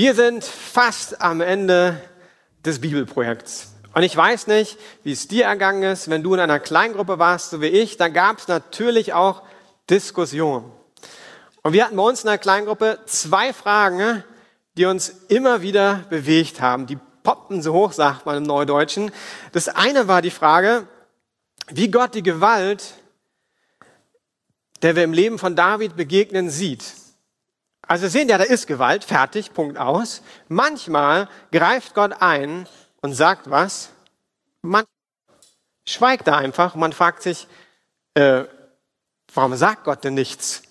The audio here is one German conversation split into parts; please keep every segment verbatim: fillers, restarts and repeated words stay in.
Wir sind fast am Ende des Bibelprojekts. Und ich weiß nicht, wie es dir ergangen ist, wenn du in einer Kleingruppe warst, so wie ich, dann gab es natürlich auch Diskussionen. Und wir hatten bei uns in der Kleingruppe zwei Fragen, die uns immer wieder bewegt haben. Die poppten so hoch, sagt man im Neudeutschen. Das eine war die Frage, wie Gott die Gewalt, der wir im Leben von David begegnen, sieht. Also wir sehen ja, da ist Gewalt, fertig, Punkt aus. Manchmal greift Gott ein und sagt was. Man schweigt da einfach und man fragt sich, äh, warum sagt Gott denn nichts?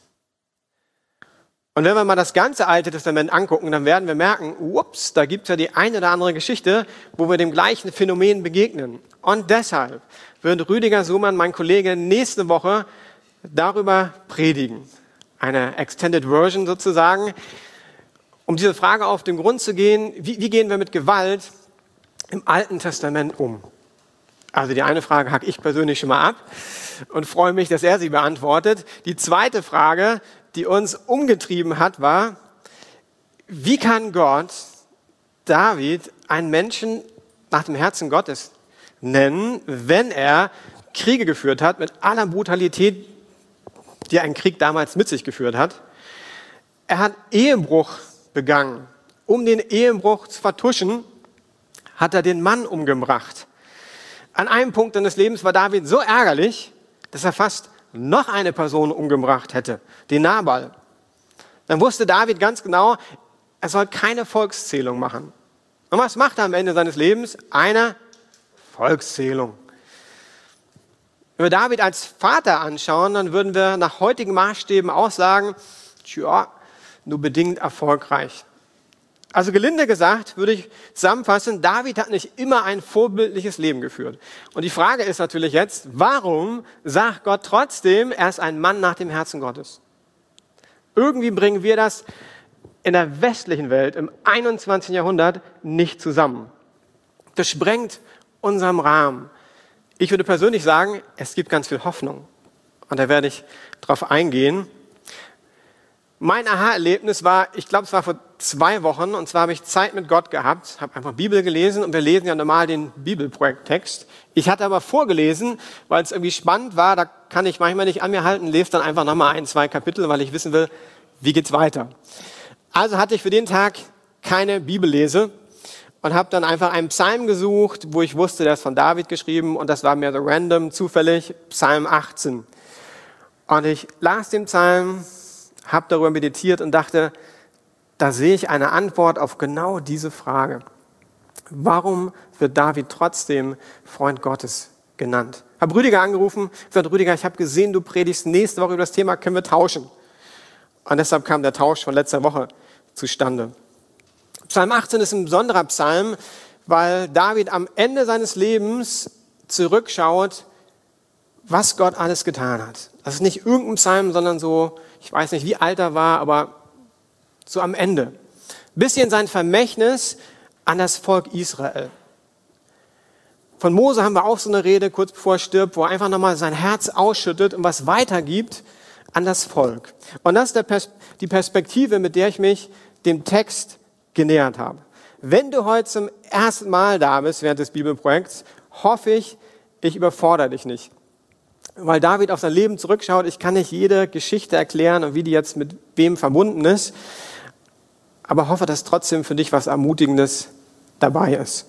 Und wenn wir mal das ganze Alte Testament angucken, dann werden wir merken, ups, da gibt es ja die eine oder andere Geschichte, wo wir dem gleichen Phänomen begegnen. Und deshalb wird Rüdiger Suhmann, mein Kollege, nächste Woche darüber predigen. Eine Extended Version sozusagen, um diese Frage auf den Grund zu gehen, wie, wie gehen wir mit Gewalt im Alten Testament um? Also die eine Frage hacke ich persönlich schon mal ab und freue mich, dass er sie beantwortet. Die zweite Frage, die uns umgetrieben hat, war, wie kann Gott David einen Menschen nach dem Herzen Gottes nennen, wenn er Kriege geführt hat mit aller Brutalität, die ein Krieg damals mit sich geführt hat. Er hat Ehebruch begangen. Um den Ehebruch zu vertuschen, hat er den Mann umgebracht. An einem Punkt seines Lebens war David so ärgerlich, dass er fast noch eine Person umgebracht hätte, den Nabal. Dann wusste David ganz genau, er soll keine Volkszählung machen. Und was macht er am Ende seines Lebens? Eine Volkszählung. Wenn wir David als Vater anschauen, dann würden wir nach heutigen Maßstäben auch sagen, tja, nur bedingt erfolgreich. Also gelinde gesagt, würde ich zusammenfassen, David hat nicht immer ein vorbildliches Leben geführt. Und die Frage ist natürlich jetzt, warum sagt Gott trotzdem, er ist ein Mann nach dem Herzen Gottes? Irgendwie bringen wir das in der westlichen Welt im einundzwanzigsten Jahrhundert nicht zusammen. Das sprengt unseren Rahmen. Ich würde persönlich sagen, es gibt ganz viel Hoffnung. Und da werde ich drauf eingehen. Mein Aha-Erlebnis war, ich glaube, es war vor zwei Wochen, und zwar habe ich Zeit mit Gott gehabt, habe einfach Bibel gelesen und wir lesen ja normal den Bibelprojekttext. Ich hatte aber vorgelesen, weil es irgendwie spannend war, da kann ich manchmal nicht an mir halten, lese dann einfach nochmal ein, zwei Kapitel, weil ich wissen will, wie geht's weiter. Also hatte ich für den Tag keine Bibellese und habe dann einfach einen Psalm gesucht, wo ich wusste, der ist von David geschrieben und das war mir so random, zufällig, Psalm achtzehn. Und ich las den Psalm, habe darüber meditiert und dachte, da sehe ich eine Antwort auf genau diese Frage. Warum wird David trotzdem Freund Gottes genannt? Ich habe Rüdiger angerufen, gesagt, Rüdiger, ich habe gesehen, du predigst nächste Woche über das Thema, können wir tauschen? Und deshalb kam der Tausch von letzter Woche zustande. Psalm achtzehn ist ein besonderer Psalm, weil David am Ende seines Lebens zurückschaut, was Gott alles getan hat. Das ist nicht irgendein Psalm, sondern so, ich weiß nicht, wie alt er war, aber so am Ende. Bisschen sein Vermächtnis an das Volk Israel. Von Mose haben wir auch so eine Rede, kurz bevor er stirbt, wo er einfach nochmal sein Herz ausschüttet und was weitergibt an das Volk. Und das ist die Perspektive, mit der ich mich dem Text genähert habe. Wenn du heute zum ersten Mal da bist während des Bibelprojekts, hoffe ich, ich überfordere dich nicht. Weil David auf sein Leben zurückschaut, ich kann nicht jede Geschichte erklären und wie die jetzt mit wem verbunden ist, aber hoffe, dass trotzdem für dich was Ermutigendes dabei ist.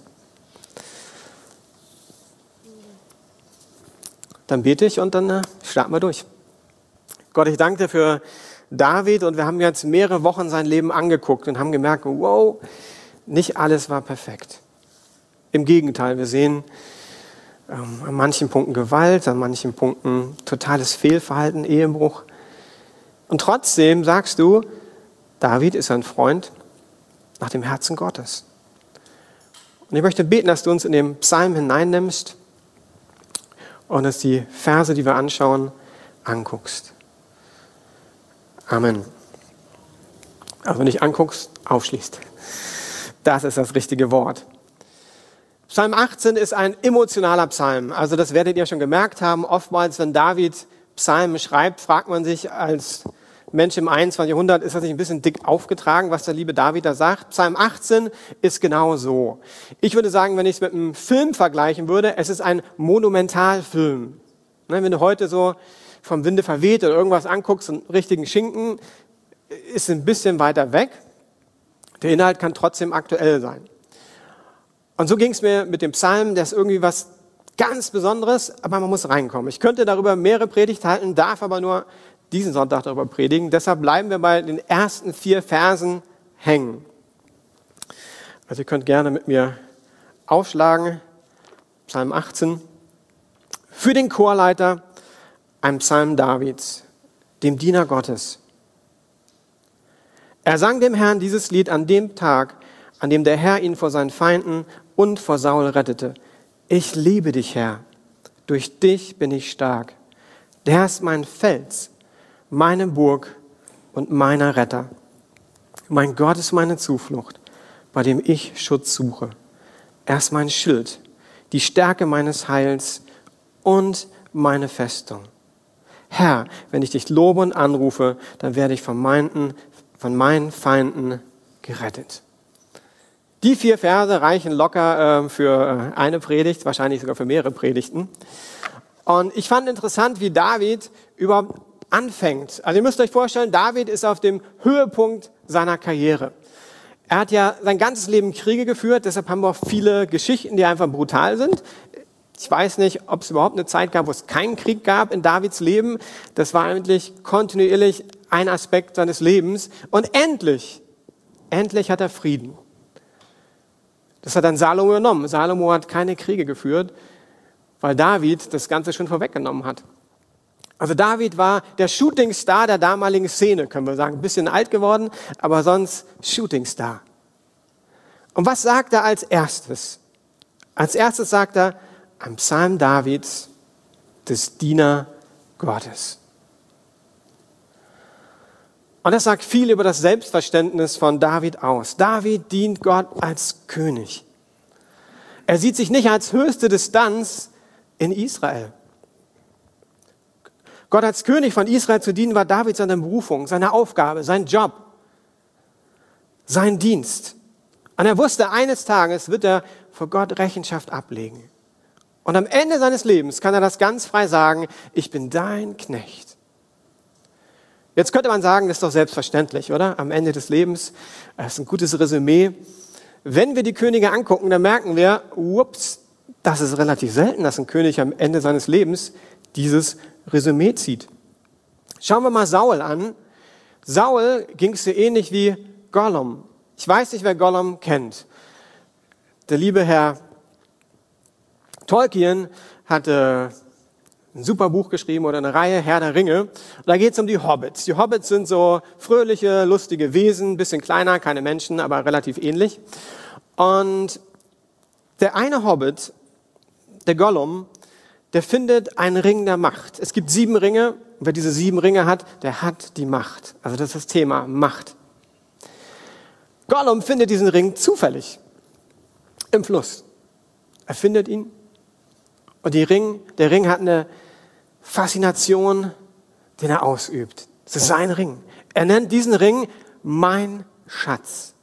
Dann bete ich und dann äh, starten wir durch. Gott, ich danke dir für David und wir haben jetzt mehrere Wochen sein Leben angeguckt und haben gemerkt, wow, nicht alles war perfekt. Im Gegenteil, wir sehen ähm, an manchen Punkten Gewalt, an manchen Punkten totales Fehlverhalten, Ehebruch. Und trotzdem sagst du, David ist ein Freund nach dem Herzen Gottes. Und ich möchte beten, dass du uns in den Psalm hineinnimmst und dass die Verse, die wir anschauen, anguckst. Amen. Also nicht anguckst, aufschließt. Das ist das richtige Wort. Psalm achtzehn ist ein emotionaler Psalm. Also das werdet ihr schon gemerkt haben. Oftmals, wenn David Psalmen schreibt, fragt man sich als Mensch im einundzwanzigsten Jahrhundert, ist das nicht ein bisschen dick aufgetragen, was der liebe David da sagt? Psalm achtzehn ist genau so. Ich würde sagen, wenn ich es mit einem Film vergleichen würde, es ist ein Monumentalfilm. Ne, wenn du heute so vom Winde verweht oder irgendwas anguckst, einen richtigen Schinken, ist ein bisschen weiter weg. Der Inhalt kann trotzdem aktuell sein. Und so ging es mir mit dem Psalm, der ist irgendwie was ganz Besonderes, aber man muss reinkommen. Ich könnte darüber mehrere Predigt halten, darf aber nur diesen Sonntag darüber predigen. Deshalb bleiben wir bei den ersten vier Versen hängen. Also ihr könnt gerne mit mir aufschlagen. Psalm achtzehn. Für den Chorleiter ein Psalm Davids, dem Diener Gottes. Er sang dem Herrn dieses Lied an dem Tag, an dem der Herr ihn vor seinen Feinden und vor Saul rettete. Ich liebe dich, Herr. Durch dich bin ich stark. Der Herr ist mein Fels, meine Burg und meiner Retter. Mein Gott ist meine Zuflucht, bei dem ich Schutz suche. Er ist mein Schild, die Stärke meines Heils und meine Festung. Herr, wenn ich dich lobe und anrufe, dann werde ich von meinen, von meinen Feinden gerettet. Die vier Verse reichen locker äh, für eine Predigt, wahrscheinlich sogar für mehrere Predigten. Und ich fand interessant, wie David überhaupt anfängt. Also ihr müsst euch vorstellen, David ist auf dem Höhepunkt seiner Karriere. Er hat ja sein ganzes Leben Kriege geführt, deshalb haben wir auch viele Geschichten, die einfach brutal sind. Ich weiß nicht, ob es überhaupt eine Zeit gab, wo es keinen Krieg gab in Davids Leben. Das war eigentlich kontinuierlich ein Aspekt seines Lebens. Und endlich, endlich hat er Frieden. Das hat dann Salomo übernommen. Salomo hat keine Kriege geführt, weil David das Ganze schon vorweggenommen hat. Also David war der Shootingstar der damaligen Szene, können wir sagen. Ein bisschen alt geworden, aber sonst Shootingstar. Und was sagt er als erstes? Als erstes sagt er, ein Psalm Davids, des Diener Gottes. Und das sagt viel über das Selbstverständnis von David aus. David dient Gott als König. Er sieht sich nicht als höchste Distanz in Israel. Gott als König von Israel zu dienen, war David seine Berufung, seine Aufgabe, sein Job, sein Dienst. Und er wusste, eines Tages wird er vor Gott Rechenschaft ablegen. Und am Ende seines Lebens kann er das ganz frei sagen, ich bin dein Knecht. Jetzt könnte man sagen, das ist doch selbstverständlich, oder? Am Ende des Lebens, das ist ein gutes Resümee. Wenn wir die Könige angucken, dann merken wir, ups, das ist relativ selten, dass ein König am Ende seines Lebens dieses Resümee zieht. Schauen wir mal Saul an. Saul ging es so ähnlich wie Gollum. Ich weiß nicht, wer Gollum kennt. Der liebe Herr Tolkien hatte ein super Buch geschrieben oder eine Reihe, Herr der Ringe. Und da geht es um die Hobbits. Die Hobbits sind so fröhliche, lustige Wesen, bisschen kleiner, keine Menschen, aber relativ ähnlich. Und der eine Hobbit, der Gollum, der findet einen Ring der Macht. Es gibt sieben Ringe. Und wer diese sieben Ringe hat, der hat die Macht. Also das ist das Thema Macht. Gollum findet diesen Ring zufällig im Fluss. Er findet ihn. Und die Ring, der Ring hat eine Faszination, den er ausübt. Das ist sein Ring. Er nennt diesen Ring mein Schatz.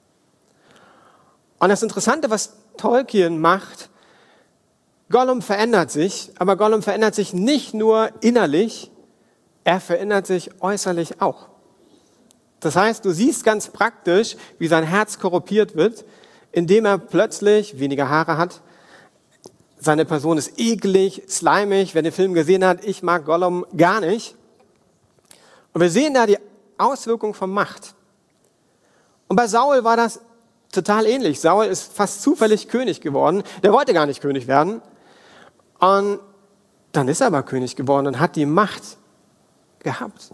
Und das Interessante, was Tolkien macht, Gollum verändert sich, aber Gollum verändert sich nicht nur innerlich, er verändert sich äußerlich auch. Das heißt, du siehst ganz praktisch, wie sein Herz korrumpiert wird, indem er plötzlich weniger Haare hat. Seine Person ist eklig, slimig. Wer den Film gesehen hat, ich mag Gollum gar nicht. Und wir sehen da die Auswirkung von Macht. Und bei Saul war das total ähnlich. Saul ist fast zufällig König geworden. Der wollte gar nicht König werden. Und dann ist er aber König geworden und hat die Macht gehabt.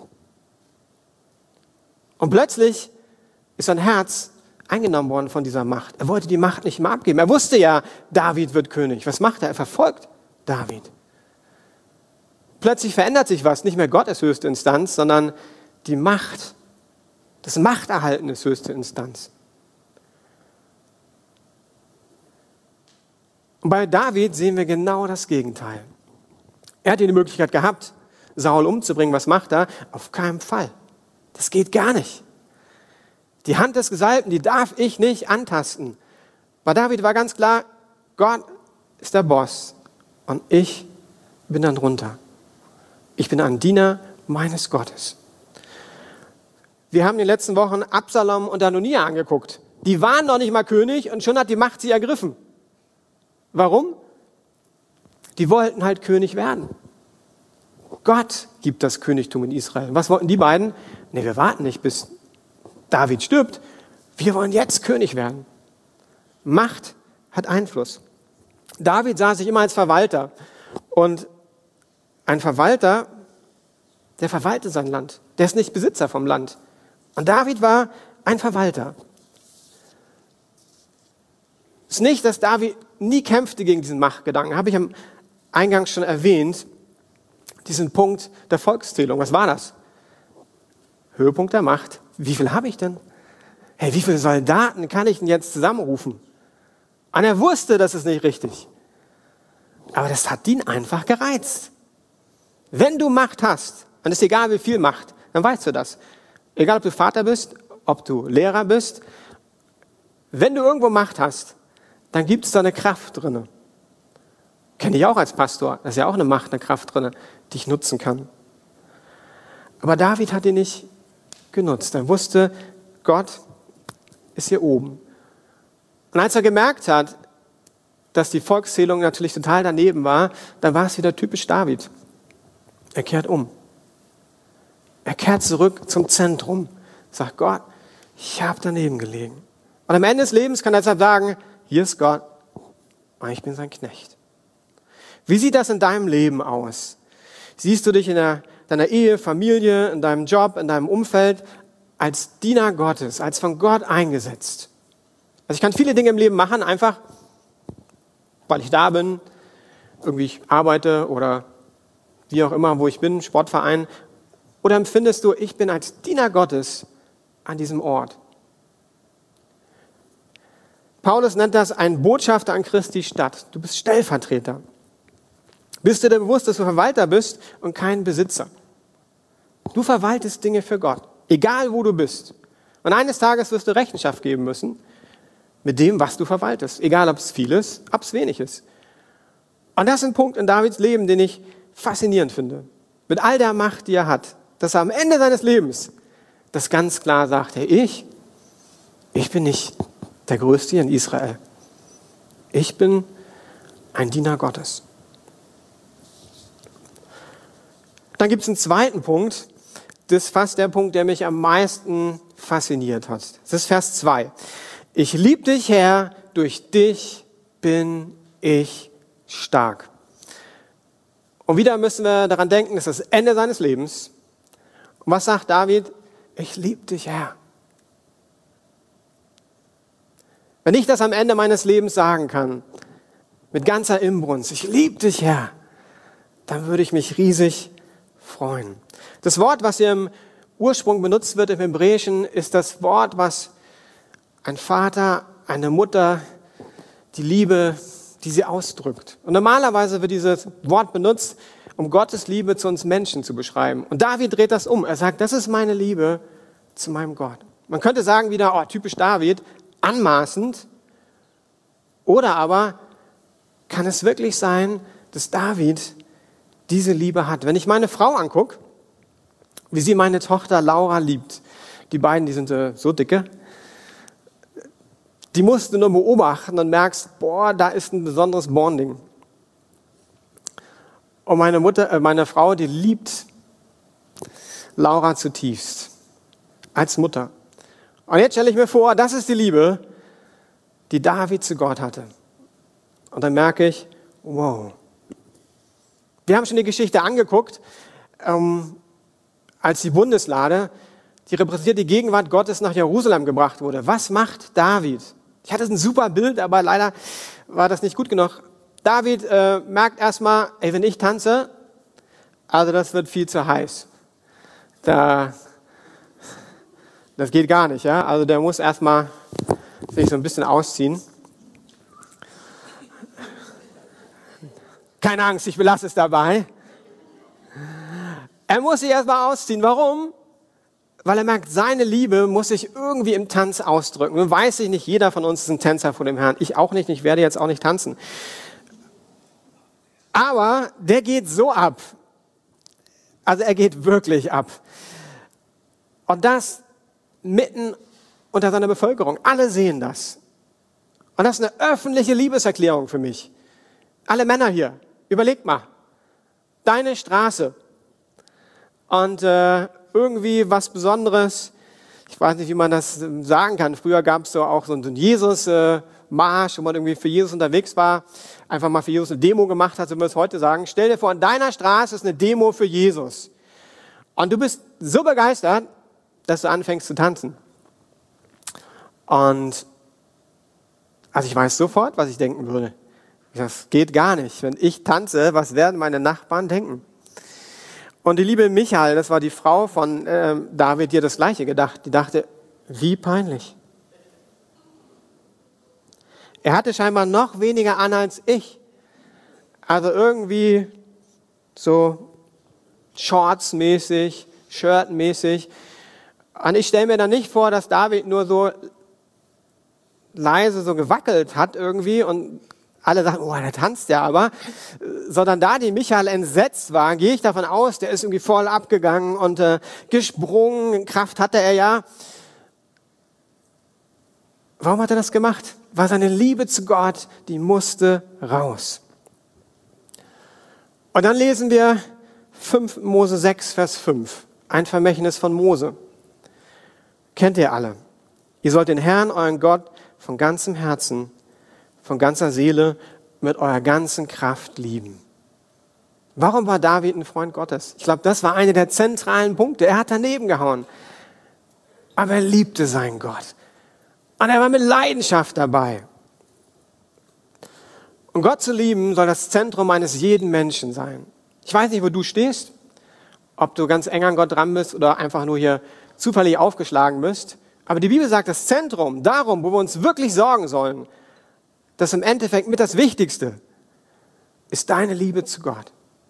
Und plötzlich ist sein Herz eingenommen worden von dieser Macht. Er wollte die Macht nicht mehr abgeben. Er wusste ja, David wird König. Was macht er? Er verfolgt David. Plötzlich verändert sich was. Nicht mehr Gott ist höchste Instanz, sondern die Macht. Das Machterhalten ist höchste Instanz. Und bei David sehen wir genau das Gegenteil. Er hat die Möglichkeit gehabt, Saul umzubringen. Was macht er? Auf keinen Fall. Das geht gar nicht. Die Hand des Gesalbten, die darf ich nicht antasten. Bei David war ganz klar, Gott ist der Boss und ich bin dann drunter. Ich bin ein Diener meines Gottes. Wir haben in den letzten Wochen Absalom und Adonia angeguckt. Die waren noch nicht mal König und schon hat die Macht sie ergriffen. Warum? Die wollten halt König werden. Gott gibt das Königtum in Israel. Was wollten die beiden? Nee, wir warten nicht, bis David stirbt. Wir wollen jetzt König werden. Macht hat Einfluss. David sah sich immer als Verwalter. Und ein Verwalter, der verwaltet sein Land. Der ist nicht Besitzer vom Land. Und David war ein Verwalter. Es ist nicht, dass David nie kämpfte gegen diesen Machtgedanken. Habe ich am Eingang schon erwähnt. Diesen Punkt der Volkszählung. Was war das? Höhepunkt der Macht. Wie viel habe ich denn? Hey, wie viele Soldaten kann ich denn jetzt zusammenrufen? Und er wusste, das ist nicht richtig. Aber das hat ihn einfach gereizt. Wenn du Macht hast, dann ist egal, wie viel Macht, dann weißt du das. Egal, ob du Vater bist, ob du Lehrer bist. Wenn du irgendwo Macht hast, dann gibt es da eine Kraft drin. Kenne ich auch als Pastor. Da ist ja auch eine Macht, eine Kraft drin, die ich nutzen kann. Aber David hat ihn nicht genutzt. Er wusste, Gott ist hier oben. Und als er gemerkt hat, dass die Volkszählung natürlich total daneben war, dann war es wieder typisch David. Er kehrt um. Er kehrt zurück zum Zentrum. Sagt Gott, ich habe daneben gelegen. Und am Ende des Lebens kann er deshalb sagen, hier ist Gott und ich bin sein Knecht. Wie sieht das in deinem Leben aus? Siehst du dich in der, deiner Ehe, Familie, in deinem Job, in deinem Umfeld als Diener Gottes, als von Gott eingesetzt? Also ich kann viele Dinge im Leben machen, einfach weil ich da bin, irgendwie ich arbeite oder wie auch immer, wo ich bin, Sportverein. Oder empfindest du, ich bin als Diener Gottes an diesem Ort? Paulus nennt das ein Botschafter an Christi Stadt. Du bist Stellvertreter. Bist du dir bewusst, dass du Verwalter bist und kein Besitzer? Du verwaltest Dinge für Gott, egal wo du bist. Und eines Tages wirst du Rechenschaft geben müssen mit dem, was du verwaltest. Egal, ob es viel ist, ob es wenig ist. Und das ist ein Punkt in Davids Leben, den ich faszinierend finde. Mit all der Macht, die er hat, dass er am Ende seines Lebens das ganz klar sagt, hey, ich, ich bin nicht der Größte hier in Israel. Ich bin ein Diener Gottes. Dann gibt es einen zweiten Punkt, das ist fast der Punkt, der mich am meisten fasziniert hat. Das ist Vers zwei. Ich liebe dich, Herr, durch dich bin ich stark. Und wieder müssen wir daran denken, das ist das Ende seines Lebens. Und was sagt David? Ich liebe dich, Herr. Wenn ich das am Ende meines Lebens sagen kann, mit ganzer Inbrunst, ich liebe dich, Herr, dann würde ich mich riesig freuen. Das Wort, was hier im Ursprung benutzt wird im Hebräischen, ist das Wort, was ein Vater, eine Mutter, die Liebe, die sie ausdrückt. Und normalerweise wird dieses Wort benutzt, um Gottes Liebe zu uns Menschen zu beschreiben. Und David dreht das um. Er sagt, das ist meine Liebe zu meinem Gott. Man könnte sagen wieder, oh, typisch David, anmaßend. Oder aber kann es wirklich sein, dass David diese Liebe hat. Wenn ich meine Frau angucke, wie sie meine Tochter Laura liebt, die beiden, die sind so dicke, die musst du nur beobachten und merkst, boah, da ist ein besonderes Bonding. Und meine Mutter, äh, meine Frau, die liebt Laura zutiefst als Mutter. Und jetzt stelle ich mir vor, das ist die Liebe, die David zu Gott hatte. Und dann merke ich, wow. Wir haben schon die Geschichte angeguckt, ähm, als die Bundeslade, die repräsentiert die Gegenwart Gottes, nach Jerusalem gebracht wurde. Was macht David? Ich hatte ein super Bild, aber leider war das nicht gut genug. David äh, merkt erstmal, ey, wenn ich tanze, also das wird viel zu heiß. Da, das geht gar nicht, ja. Also der muss erstmal sich so ein bisschen ausziehen. Keine Angst, ich belasse es dabei. Er muss sich erstmal ausziehen. Warum? weil er merkt, seine Liebe muss sich irgendwie im Tanz ausdrücken. Nun weiß ich nicht, jeder von uns ist ein Tänzer vor dem Herrn. Ich auch nicht, ich werde jetzt auch nicht tanzen. Aber der geht so ab. Also er geht wirklich ab. Und das mitten unter seiner Bevölkerung. Alle sehen das. Und das ist eine öffentliche Liebeserklärung für mich. Alle Männer hier, überlegt mal. Deine Straße. Und äh, irgendwie was Besonderes. Ich weiß nicht, wie man das sagen kann. Früher gab es so auch so einen Jesus-Marsch, wo man irgendwie für Jesus unterwegs war. Einfach mal für Jesus eine Demo gemacht hat, so wie wir es heute sagen. Stell dir vor, an deiner Straße ist eine Demo für Jesus. Und du bist so begeistert, dass du anfängst zu tanzen. Und also ich weiß sofort, was ich denken würde. Das geht gar nicht. Wenn ich tanze, was werden meine Nachbarn denken? Und die liebe Michael, das war die Frau von äh, David, die hat das Gleiche gedacht. Die dachte, wie peinlich. Er hatte scheinbar noch weniger an als ich. Also irgendwie so Shorts-mäßig, Shirt-mäßig. Und ich stelle mir dann nicht vor, dass David nur so leise so gewackelt hat irgendwie und alle sagen, oh, der tanzt ja aber, sondern da die Michael entsetzt war, gehe ich davon aus, der ist irgendwie voll abgegangen und äh, gesprungen, Kraft hatte er ja. Warum hat er das gemacht? War seine Liebe zu Gott, die musste raus. Und dann lesen wir fünf Mose sechs, Vers fünf, ein Vermächtnis von Mose. Kennt ihr alle? Ihr sollt den Herrn, euren Gott, von ganzem Herzen, von ganzer Seele, mit eurer ganzen Kraft lieben. Warum war David ein Freund Gottes? Ich glaube, das war einer der zentralen Punkte. Er hat daneben gehauen. Aber er liebte seinen Gott. Und er war mit Leidenschaft dabei. Und Gott zu lieben soll das Zentrum eines jeden Menschen sein. Ich weiß nicht, wo du stehst, ob du ganz eng an Gott dran bist oder einfach nur hier zufällig aufgeschlagen bist. Aber die Bibel sagt, das Zentrum, darum, wo wir uns wirklich sorgen sollen, das im Endeffekt mit das Wichtigste, ist deine Liebe zu Gott.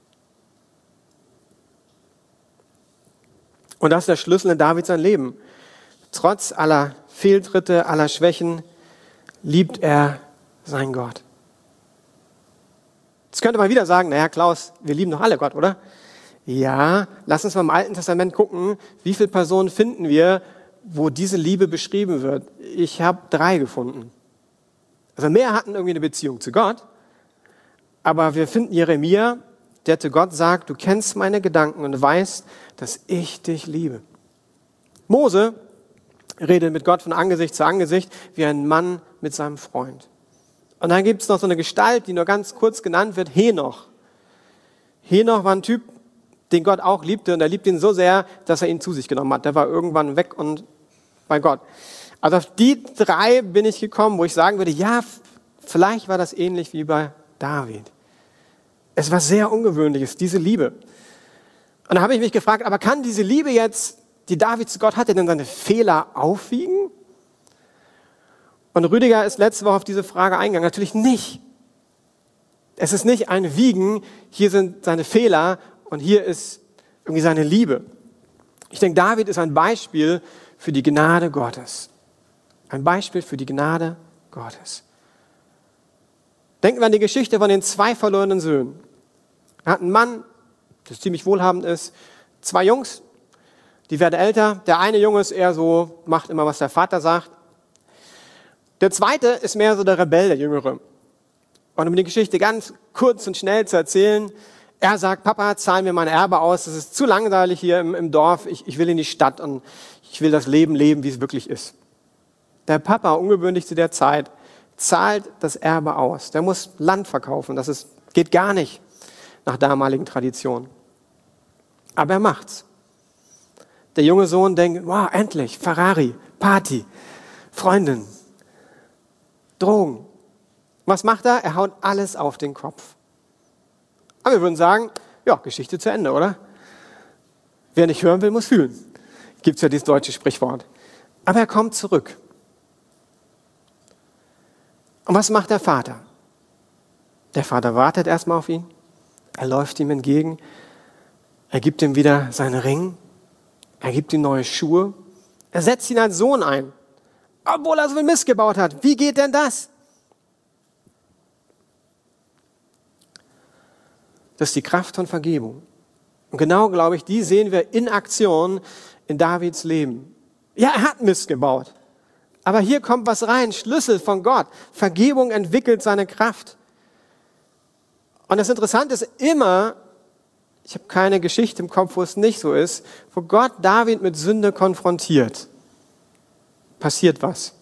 Und das ist der Schlüssel in Davids sein Leben. Trotz aller Fehltritte, aller Schwächen, liebt er seinen Gott. Jetzt könnte man wieder sagen, naja Klaus, wir lieben doch alle Gott, oder? Ja, lass uns mal im Alten Testament gucken, wie viele Personen finden wir, wo diese Liebe beschrieben wird. Ich habe drei gefunden. Also mehr hatten irgendwie eine Beziehung zu Gott, aber wir finden Jeremia, der zu Gott sagt, du kennst meine Gedanken und weißt, dass ich dich liebe. Mose redet mit Gott von Angesicht zu Angesicht, wie ein Mann mit seinem Freund. Und dann gibt es noch so eine Gestalt, die nur ganz kurz genannt wird, Henoch. Henoch war ein Typ, den Gott auch liebte und er liebt ihn so sehr, dass er ihn zu sich genommen hat. Der war irgendwann weg und bei Gott. Also auf die drei bin ich gekommen, wo ich sagen würde, ja, vielleicht war das ähnlich wie bei David. Es war sehr Ungewöhnliches, diese Liebe. Und da habe ich mich gefragt, aber kann diese Liebe jetzt, die David zu Gott hatte, denn seine Fehler aufwiegen? Und Rüdiger ist letzte Woche auf diese Frage eingegangen. Natürlich nicht. Es ist nicht ein Wiegen, hier sind seine Fehler und hier ist irgendwie seine Liebe. Ich denke, David ist ein Beispiel für die Gnade Gottes. Ein Beispiel für die Gnade Gottes. Denken wir an die Geschichte von den zwei verlorenen Söhnen. Er hat einen Mann, der ziemlich wohlhabend ist, zwei Jungs, die werden älter. Der eine Junge ist eher so, macht immer, was der Vater sagt. Der zweite ist mehr so der Rebell, der Jüngere. Und um die Geschichte ganz kurz und schnell zu erzählen, er sagt, Papa, zahl mir mein Erbe aus, das ist zu langweilig hier im, im Dorf, ich, ich will in die Stadt und ich will das Leben leben, wie es wirklich ist. Der Papa, ungewöhnlich zu der Zeit, zahlt das Erbe aus. Der muss Land verkaufen, das ist, geht gar nicht nach damaligen Traditionen. Aber er macht's. Der junge Sohn denkt, wow, endlich, Ferrari, Party, Freundin, Drogen. Was macht er? Er haut alles auf den Kopf. Aber wir würden sagen, ja, Geschichte zu Ende, oder? Wer nicht hören will, muss fühlen. Gibt es ja dieses deutsche Sprichwort. Aber er kommt zurück. Und was macht der Vater? Der Vater wartet erstmal auf ihn. Er läuft ihm entgegen. Er gibt ihm wieder seinen Ring. Er gibt ihm neue Schuhe. Er setzt ihn als Sohn ein, obwohl er so viel Mist gebaut hat. Wie geht denn das? Das ist die Kraft von Vergebung. Und genau, glaube ich, die sehen wir in Aktion in Davids Leben. Ja, er hat Mist gebaut. Aber hier kommt was rein, Schlüssel von Gott. Vergebung entwickelt seine Kraft. Und das Interessante ist immer, ich habe keine Geschichte im Kopf, wo es nicht so ist, wo Gott David mit Sünde konfrontiert, passiert was.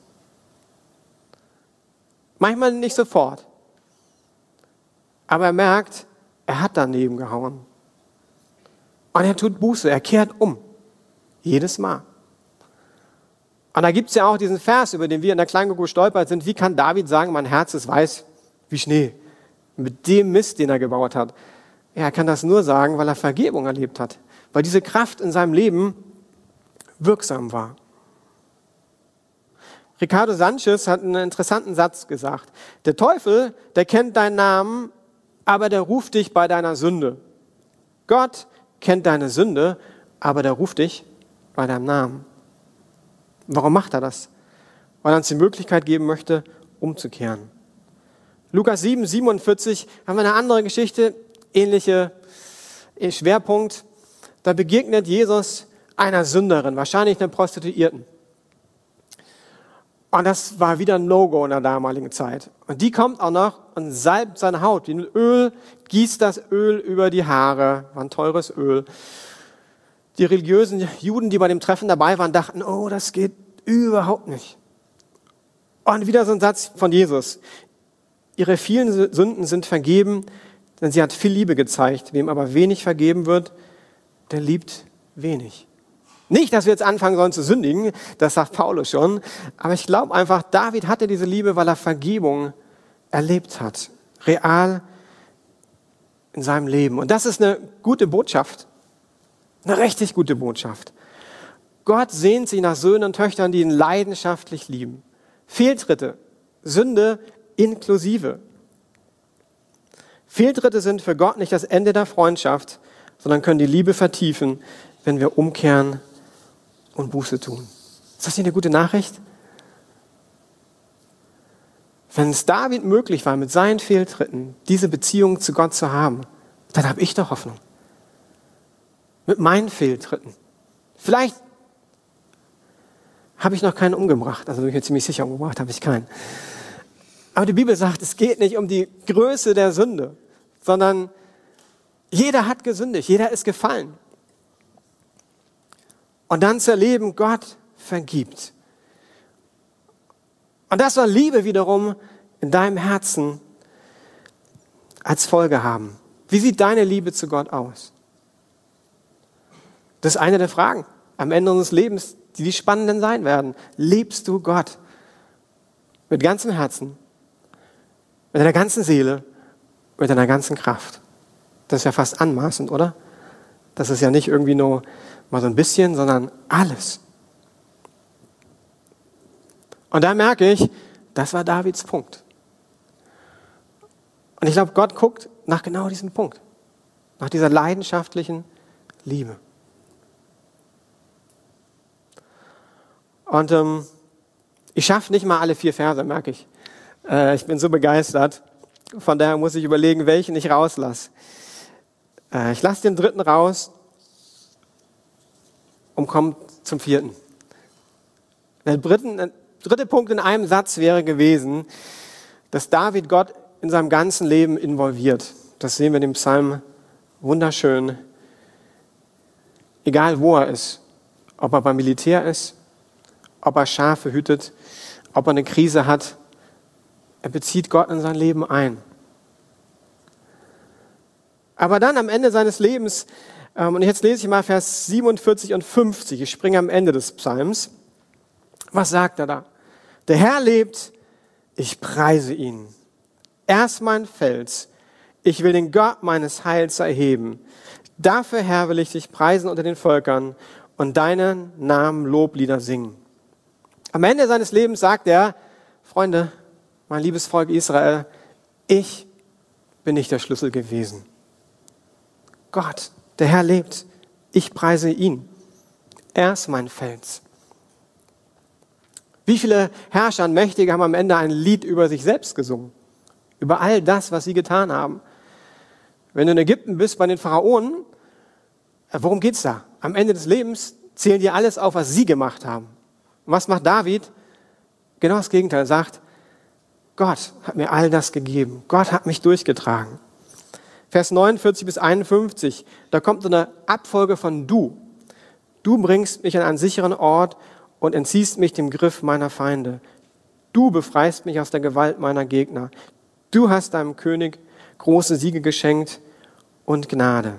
Manchmal nicht sofort. Aber er merkt, er hat daneben gehauen. Und er tut Buße, er kehrt um. Jedes Mal. Und da gibt es ja auch diesen Vers, über den wir in der Kleingruppe gestolpert sind. Wie kann David sagen, mein Herz ist weiß wie Schnee? Mit dem Mist, den er gebaut hat. Er kann das nur sagen, weil er Vergebung erlebt hat. Weil diese Kraft in seinem Leben wirksam war. Ricardo Sanchez hat einen interessanten Satz gesagt. Der Teufel, der kennt deinen Namen, aber der ruft dich bei deiner Sünde. Gott kennt deine Sünde, aber der ruft dich bei deinem Namen. Warum macht er das? Weil er uns die Möglichkeit geben möchte, umzukehren. Lukas sieben, siebenundvierzig haben wir eine andere Geschichte, ähnliche Schwerpunkt. Da begegnet Jesus einer Sünderin, wahrscheinlich einer Prostituierten. Und das war wieder ein No-Go in der damaligen Zeit. Und die kommt auch noch und salbt seine Haut. Wie mit Öl, gießt das Öl über die Haare. War ein teures Öl. Die religiösen Juden, die bei dem Treffen dabei waren, dachten, oh, das geht überhaupt nicht. Und wieder so ein Satz von Jesus. Ihre vielen Sünden sind vergeben, denn sie hat viel Liebe gezeigt. Wem aber wenig vergeben wird, der liebt wenig. Nicht, dass wir jetzt anfangen sollen zu sündigen, das sagt Paulus schon, aber ich glaube einfach, David hatte diese Liebe, weil er Vergebung erlebt hat, real in seinem Leben. Und das ist eine gute Botschaft, eine richtig gute Botschaft. Gott sehnt sich nach Söhnen und Töchtern, die ihn leidenschaftlich lieben. Fehltritte, Sünde inklusive. Fehltritte sind für Gott nicht das Ende der Freundschaft, sondern können die Liebe vertiefen, wenn wir umkehren und Buße tun. Ist das nicht eine gute Nachricht? Wenn es David möglich war, mit seinen Fehltritten diese Beziehung zu Gott zu haben, dann habe ich doch Hoffnung. Mit meinen Fehltritten. Vielleicht habe ich noch keinen umgebracht, also bin ich mir ziemlich sicher, umgebracht habe ich keinen. Aber die Bibel sagt, es geht nicht um die Größe der Sünde, sondern jeder hat gesündigt, jeder ist gefallen. Und dann zu erleben, Gott vergibt. Und das soll Liebe wiederum in deinem Herzen als Folge haben. Wie sieht deine Liebe zu Gott aus? Das ist eine der Fragen am Ende unseres Lebens, die die spannenden sein werden. Liebst du Gott mit ganzem Herzen, mit deiner ganzen Seele, mit deiner ganzen Kraft? Das ist ja fast anmaßend, oder? Das ist ja nicht irgendwie nur mal so ein bisschen, sondern alles. Und da merke ich, das war Davids Punkt. Und ich glaube, Gott guckt nach genau diesem Punkt. Nach dieser leidenschaftlichen Liebe. Und ähm, ich schaffe nicht mal alle vier Verse, merke ich. Äh, ich bin so begeistert. Von daher muss ich überlegen, welchen ich rauslasse. Äh, ich lasse den dritten raus und komme zum vierten. Der dritten, der dritte Punkt in einem Satz wäre gewesen, dass David Gott in seinem ganzen Leben involviert. Das sehen wir in dem Psalm wunderschön. Egal wo er ist, ob er beim Militär ist, ob er Schafe hütet, ob er eine Krise hat, er bezieht Gott in sein Leben ein. Aber dann am Ende seines Lebens, ähm, und jetzt lese ich mal Vers siebenundvierzig und fünfzig, ich springe am Ende des Psalms. Was sagt er da? Der Herr lebt, ich preise ihn. Er ist mein Fels. Ich will den Gott meines Heils erheben. Dafür, Herr, will ich dich preisen unter den Völkern und deinen Namen Loblieder singen. Am Ende seines Lebens sagt er, Freunde, mein liebes Volk Israel, ich bin nicht der Schlüssel gewesen. Gott, der Herr lebt. Ich preise ihn. Er ist mein Fels. Wie viele Herrscher und Mächtige haben am Ende ein Lied über sich selbst gesungen? Über all das, was sie getan haben. Wenn du in Ägypten bist bei den Pharaonen, worum geht's da? Am Ende des Lebens zählen dir alles auf, was sie gemacht haben. Und was macht David? Genau das Gegenteil. Er sagt, Gott hat mir all das gegeben. Gott hat mich durchgetragen. Vers neunundvierzig bis einundfünfzig, da kommt so eine Abfolge von Du. Du bringst mich an einen sicheren Ort und entziehst mich dem Griff meiner Feinde. Du befreist mich aus der Gewalt meiner Gegner. Du hast deinem König große Siege geschenkt und Gnade.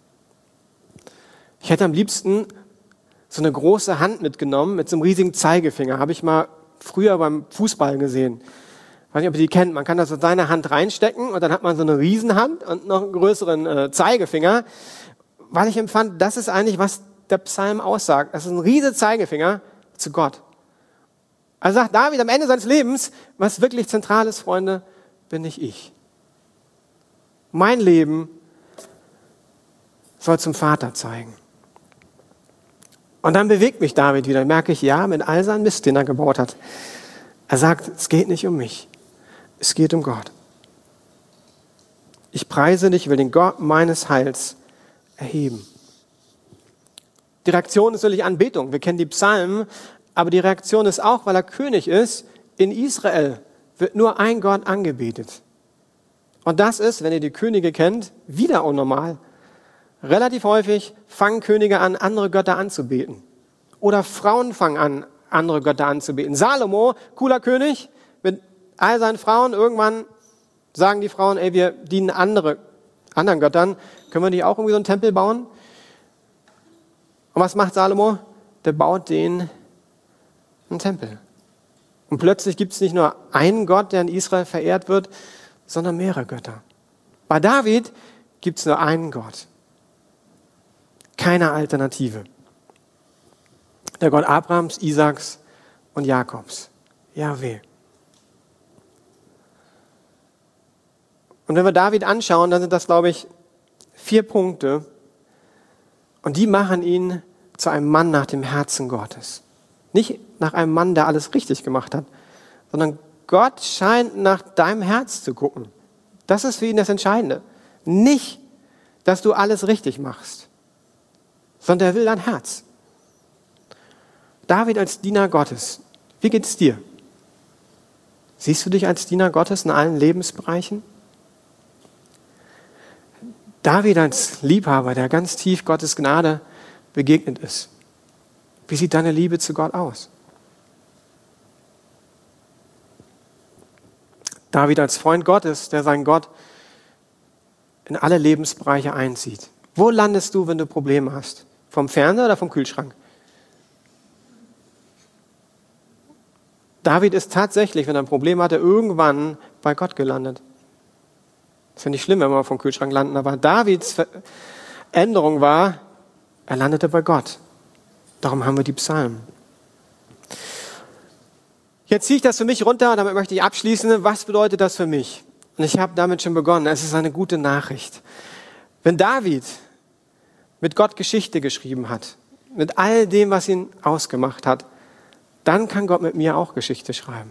Ich hätte am liebsten so eine große Hand mitgenommen mit so einem riesigen Zeigefinger. Habe ich mal früher beim Fußball gesehen. Ich weiß nicht, ob ihr die kennt. Man kann da so seine Hand reinstecken und dann hat man so eine Riesenhand und noch einen größeren äh, Zeigefinger. Weil ich empfand, das ist eigentlich, was der Psalm aussagt. Das ist ein riesiger Zeigefinger zu Gott. Also sagt David am Ende seines Lebens, was wirklich zentral ist, Freunde, bin nicht ich. Mein Leben soll zum Vater zeigen. Und dann bewegt mich David wieder, merke ich, ja, mit all seinem Mist, den er gebaut hat. Er sagt, es geht nicht um mich, es geht um Gott. Ich preise dich, will den Gott meines Heils erheben. Die Reaktion ist natürlich Anbetung. Wir kennen die Psalmen, aber die Reaktion ist auch, weil er König ist, in Israel wird nur ein Gott angebetet. Und das ist, wenn ihr die Könige kennt, wieder unnormal. Relativ häufig fangen Könige an, andere Götter anzubeten. Oder Frauen fangen an, andere Götter anzubeten. Salomo, cooler König, mit all seinen Frauen, irgendwann sagen die Frauen, ey, wir dienen andere, anderen Göttern. Können wir nicht auch irgendwie so einen Tempel bauen? Und was macht Salomo? Der baut den einen Tempel. Und plötzlich gibt es nicht nur einen Gott, der in Israel verehrt wird, sondern mehrere Götter. Bei David gibt es nur einen Gott. Keine Alternative. Der Gott Abrahams, Isaaks und Jakobs. Jahwe. Und wenn wir David anschauen, dann sind das, glaube ich, vier Punkte. Und die machen ihn zu einem Mann nach dem Herzen Gottes. Nicht nach einem Mann, der alles richtig gemacht hat, sondern Gott scheint nach deinem Herz zu gucken. Das ist für ihn das Entscheidende. Nicht, dass du alles richtig machst, sondern er will dein Herz. David als Diener Gottes. Wie geht es dir? Siehst du dich als Diener Gottes in allen Lebensbereichen? David als Liebhaber, der ganz tief Gottes Gnade begegnet ist. Wie sieht deine Liebe zu Gott aus? David als Freund Gottes, der seinen Gott in alle Lebensbereiche einzieht. Wo landest du, wenn du Probleme hast? Vom Fernseher oder vom Kühlschrank? David ist tatsächlich, wenn er ein Problem hatte, irgendwann bei Gott gelandet. Das ist ja nicht schlimm, wenn wir vom Kühlschrank landen, aber Davids Änderung war, er landete bei Gott. Darum haben wir die Psalmen. Jetzt ziehe ich das für mich runter, damit möchte ich abschließen. Was bedeutet das für mich? Und ich habe damit schon begonnen. Es ist eine gute Nachricht. Wenn David mit Gott Geschichte geschrieben hat, mit all dem, was ihn ausgemacht hat, dann kann Gott mit mir auch Geschichte schreiben.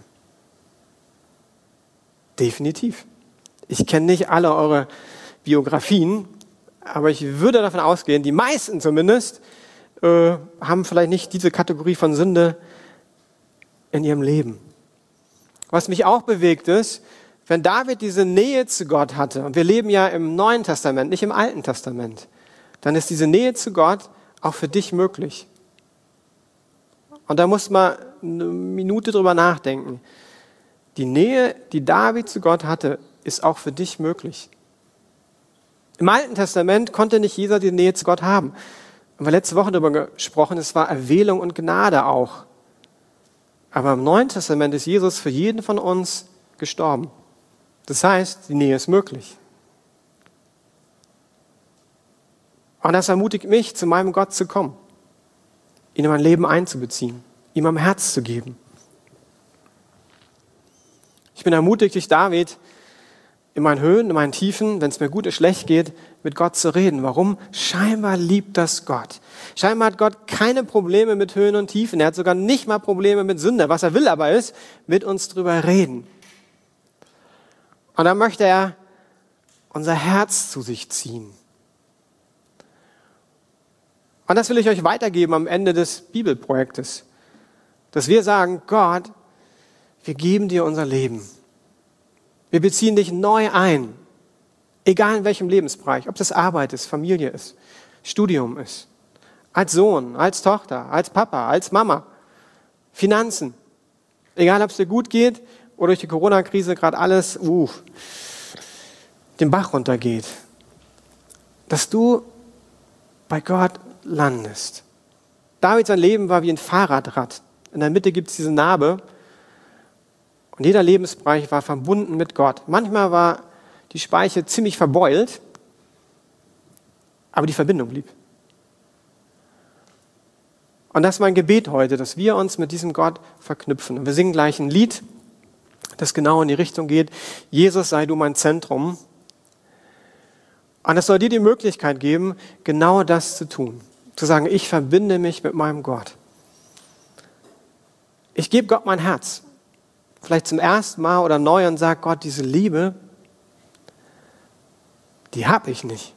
Definitiv. Ich kenne nicht alle eure Biografien, aber ich würde davon ausgehen, die meisten zumindest, äh, haben vielleicht nicht diese Kategorie von Sünde in ihrem Leben. Was mich auch bewegt ist, wenn David diese Nähe zu Gott hatte, und wir leben ja im Neuen Testament, nicht im Alten Testament, dann ist diese Nähe zu Gott auch für dich möglich. Und da muss man eine Minute drüber nachdenken. Die Nähe, die David zu Gott hatte, ist auch für dich möglich. Im Alten Testament konnte nicht jeder die Nähe zu Gott haben. Wir haben letzte Woche darüber gesprochen, es war Erwählung und Gnade auch. Aber im Neuen Testament ist Jesus für jeden von uns gestorben. Das heißt, die Nähe ist möglich. Und das ermutigt mich, zu meinem Gott zu kommen, ihn in mein Leben einzubeziehen, ihm am Herz zu geben. Ich bin ermutigt durch David, in meinen Höhen, in meinen Tiefen, wenn es mir gut oder schlecht geht, mit Gott zu reden. Warum? Scheinbar liebt das Gott. Scheinbar hat Gott keine Probleme mit Höhen und Tiefen. Er hat sogar nicht mal Probleme mit Sünde. Was er will aber ist, mit uns drüber reden. Und dann möchte er unser Herz zu sich ziehen. Und das will ich euch weitergeben am Ende des Bibelprojektes. Dass wir sagen, Gott, wir geben dir unser Leben. Wir beziehen dich neu ein. Egal in welchem Lebensbereich. Ob das Arbeit ist, Familie ist, Studium ist. Als Sohn, als Tochter, als Papa, als Mama. Finanzen. Egal, ob es dir gut geht oder durch die Corona-Krise gerade alles uh, den Bach runtergeht. Dass du bei Gott landest. David, sein Leben war wie ein Fahrradrad. In der Mitte gibt es diese Narbe. Und jeder Lebensbereich war verbunden mit Gott. Manchmal war die Speiche ziemlich verbeult, aber die Verbindung blieb. Und das ist mein Gebet heute, dass wir uns mit diesem Gott verknüpfen. Und wir singen gleich ein Lied, das genau in die Richtung geht. Jesus, sei du mein Zentrum. Und es soll dir die Möglichkeit geben, genau das zu tun. Zu sagen, ich verbinde mich mit meinem Gott. Ich gebe Gott mein Herz. Vielleicht zum ersten Mal oder neu und sage, Gott, diese Liebe, die habe ich nicht.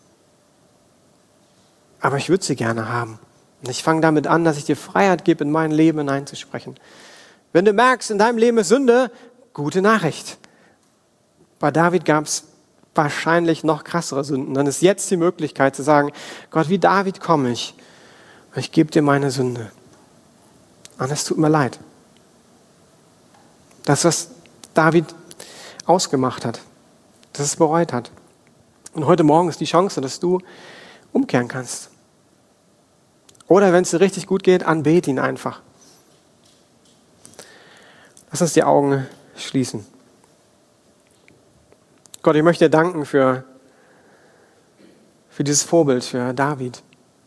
Aber ich würde sie gerne haben. Und ich fange damit an, dass ich dir Freiheit gebe, in mein Leben hineinzusprechen. Wenn du merkst, in deinem Leben ist Sünde, gute Nachricht. Bei David gab es wahrscheinlich noch krassere Sünden. Dann ist jetzt die Möglichkeit zu sagen, Gott, wie David komme ich. Ich gebe dir meine Sünde. Und es tut mir leid. Das, was David ausgemacht hat, dass es bereut hat. Und heute Morgen ist die Chance, dass du umkehren kannst. Oder wenn es dir richtig gut geht, anbete ihn einfach. Lass uns die Augen schließen. Gott, ich möchte dir danken für, für dieses Vorbild, für David.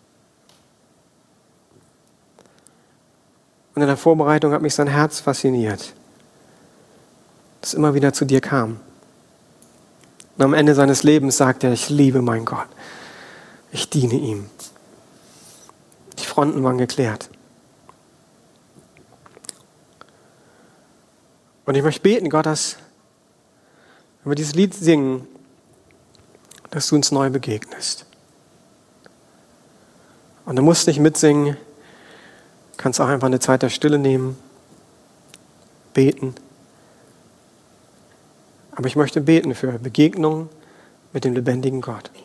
Und in der Vorbereitung hat mich sein Herz fasziniert, das immer wieder zu dir kam. Und am Ende seines Lebens sagt er, ich liebe meinen Gott. Ich diene ihm. Die Fronten waren geklärt. Und ich möchte beten, Gott, dass, wenn wir dieses Lied singen, dass du uns neu begegnest. Und du musst nicht mitsingen, kannst auch einfach eine Zeit der Stille nehmen, beten. Aber ich möchte beten für Begegnung mit dem lebendigen Gott.